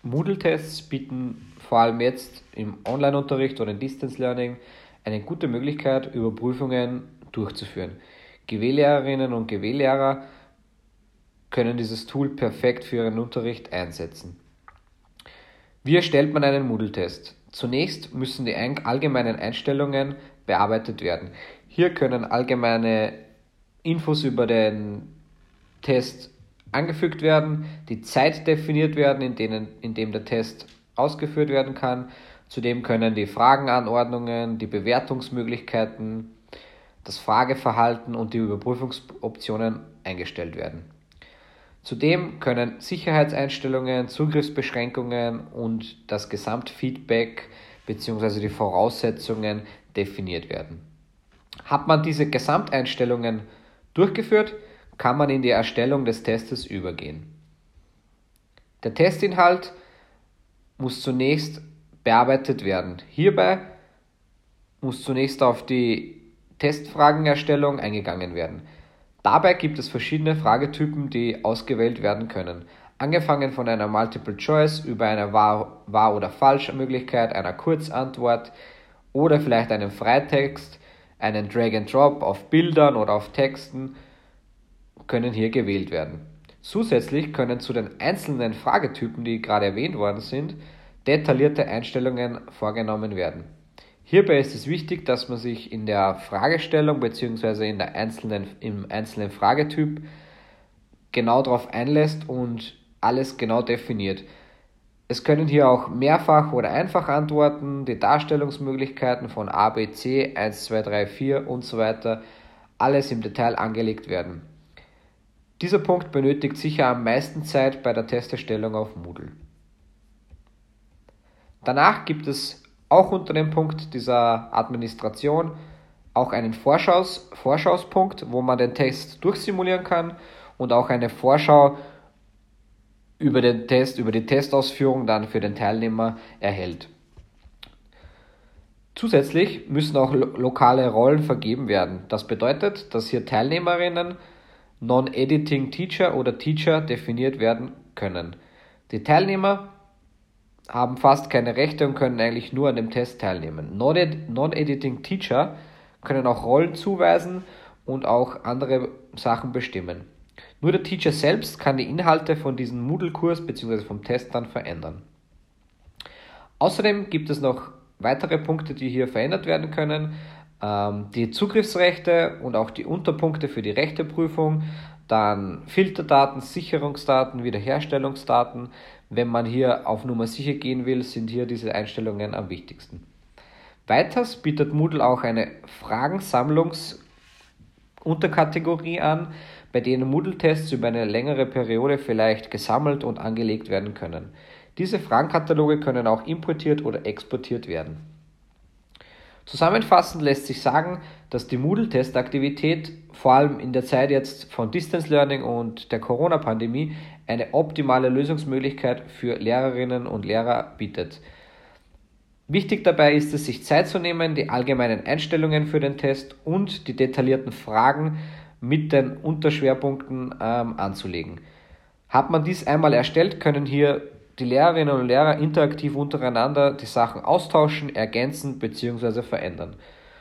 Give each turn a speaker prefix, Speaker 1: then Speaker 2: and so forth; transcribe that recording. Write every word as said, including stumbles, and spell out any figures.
Speaker 1: Moodle-Tests bieten vor allem jetzt im Online-Unterricht oder im Distance Learning eine gute Möglichkeit, Überprüfungen durchzuführen. G W-Lehrerinnen und G W-Lehrer können dieses Tool perfekt für ihren Unterricht einsetzen. Wie erstellt man einen Moodle-Test? Zunächst müssen die allgemeinen Einstellungen bearbeitet werden. Hier können allgemeine Infos über den Test angefügt werden, die Zeit definiert werden, in, denen, in dem der Test ausgeführt werden kann. Zudem können die Fragenanordnungen, die Bewertungsmöglichkeiten, das Frageverhalten und die Überprüfungsoptionen eingestellt werden. Zudem können Sicherheitseinstellungen, Zugriffsbeschränkungen und das Gesamtfeedback bzw. die Voraussetzungen definiert werden. Hat man diese Gesamteinstellungen durchgeführt, kann man in die Erstellung des Testes übergehen. Der Testinhalt muss zunächst bearbeitet werden. Hierbei muss zunächst auf die Testfragenerstellung eingegangen werden. Dabei gibt es verschiedene Fragetypen, die ausgewählt werden können. Angefangen von einer Multiple Choice über eine Wahr-, Wahr- oder Falsch-Möglichkeit, einer Kurzantwort oder vielleicht einen Freitext, einen Drag and Drop auf Bildern oder auf Texten können hier gewählt werden. Zusätzlich können zu den einzelnen Fragetypen, die gerade erwähnt worden sind, detaillierte Einstellungen vorgenommen werden. Hierbei ist es wichtig, dass man sich in der Fragestellung bzw. in der einzelnen, im einzelnen Fragetyp genau darauf einlässt und alles genau definiert. Es können hier auch Mehrfach- oder Einfachantworten, die Darstellungsmöglichkeiten von A, B, C, eins, zwei, drei, vier und so weiter, alles im Detail angelegt werden. Dieser Punkt benötigt sicher am meisten Zeit bei der Testerstellung auf Moodle. Danach gibt es auch unter dem Punkt dieser Administration auch einen Vorschaus, Vorschauspunkt, wo man den Test durchsimulieren kann und auch eine Vorschau über den Test, über die Testausführung dann für den Teilnehmer erhält. Zusätzlich müssen auch lo- lokale Rollen vergeben werden. Das bedeutet, dass hier Teilnehmerinnen, Non-Editing Teacher oder Teacher definiert werden können. Die Teilnehmer haben fast keine Rechte und können eigentlich nur an dem Test teilnehmen. Non-Editing Teacher können auch Rollen zuweisen und auch andere Sachen bestimmen. Nur der Teacher selbst kann die Inhalte von diesem Moodle-Kurs bzw. vom Test dann verändern. Außerdem gibt es noch weitere Punkte, die hier verändert werden können. Ähm, die Zugriffsrechte und auch die Unterpunkte für die Rechteprüfung, dann Filterdaten, Sicherungsdaten, Wiederherstellungsdaten. Wenn man hier auf Nummer sicher gehen will, sind hier diese Einstellungen am wichtigsten. Weiters bietet Moodle auch eine Fragensammlungsunterkategorie an, bei denen Moodle-Tests über eine längere Periode vielleicht gesammelt und angelegt werden können. Diese Fragenkataloge können auch importiert oder exportiert werden. Zusammenfassend lässt sich sagen, dass die Moodle-Testaktivität vor allem in der Zeit jetzt von Distance Learning und der Corona-Pandemie eine optimale Lösungsmöglichkeit für Lehrerinnen und Lehrer bietet. Wichtig dabei ist es, sich Zeit zu nehmen, die allgemeinen Einstellungen für den Test und die detaillierten Fragen mit den Unterschwerpunkten ähm, anzulegen. Hat man dies einmal erstellt, können hier die Lehrerinnen und Lehrer interaktiv untereinander die Sachen austauschen, ergänzen bzw. verändern.